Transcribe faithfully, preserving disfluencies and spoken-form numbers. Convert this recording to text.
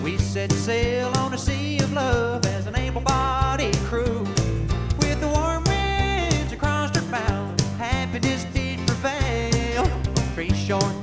We set sail on a sea of love as an able-bodied crew. With the warm winds across our bow, happiness did prevail. Three short